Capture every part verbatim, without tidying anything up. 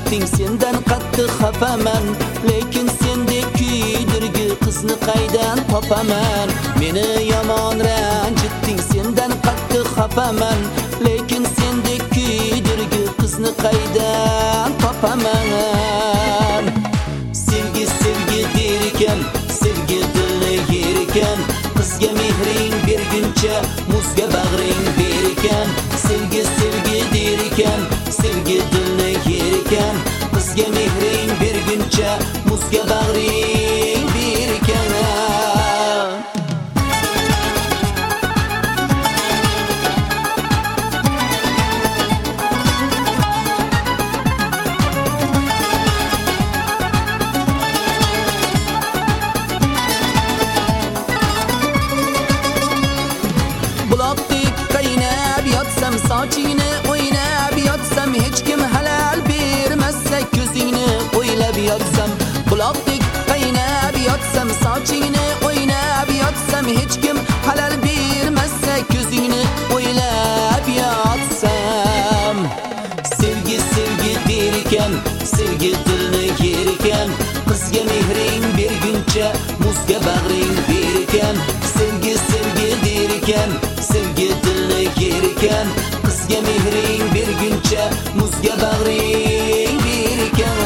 ranjitding, sendan qattiq xafaman, lekin sendek kuydirgi qizni qaydan topaman? Meni yomon ranjitding, sendan qattiq xafaman, lekin sendek kuydirgi qizni qaydan topaman? Sevgi sevgi der ekan, sevgi dilni yer ekan, qizga mehring berguncha muzga bag'ring ber ekan. Sevgi sevgi der ekan, sevgi dilni yer ekan, qizga mehring berguncha muzga bag'ring ber ekan. Buloqdek qaynab yotsam, sochingni o'ynab yotsam, hech kim halal bermasa ko'zingni o'ylab yotsam. Buloqdek qaynab yotsam, sochingni o'ynab yotsam, hech kim halal bermasa ko'zingni o'ylab yotsam. Sevgi sevgi der ekan, sevgi dilni yer ekan, qizga mehring berguncha muzga bag'ring ber ekan. Sevgi sevgi der ekan, sevgi dilni yer ekan, qizga mehring berguncha muzga bag'ring ber ekan.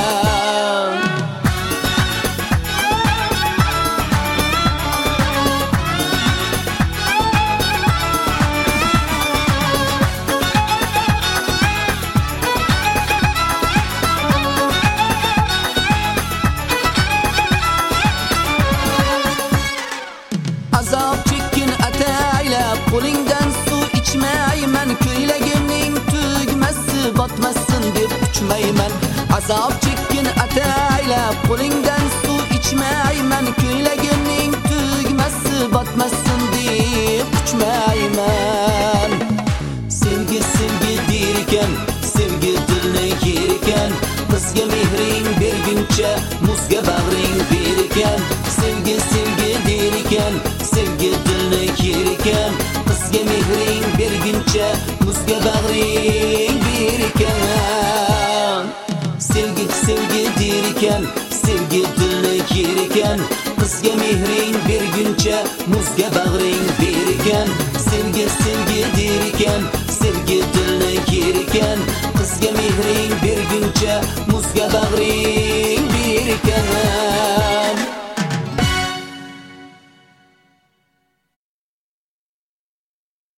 Azob chekkin ataylab, qo'lingdan suv ichmayman, ko'ylagimning tugmasi botmasin deb uchmayman. Azob chekkin ataylab, qo'lingdan suv ichmayman, ko'ylagimning tugmasi botmasin deb uchmayman. Sevgi sevgi der ekan, sevgi dilni yer ekan, qizga mehring berguncha muzga bag'ring ber ekan. Sevgi sevgi der ekan, sevgi dilni yer ekan, qizga mehring berguncha muzga bag'ring ber ekan. Sevgi sevgi der ekan, sevgi dilni yer ekan, qizga mehring berguncha muzga bag'ring ber ekan. Sevgi sevgi der ekan, sevgi dilni yer ekan, qizga mehring berguncha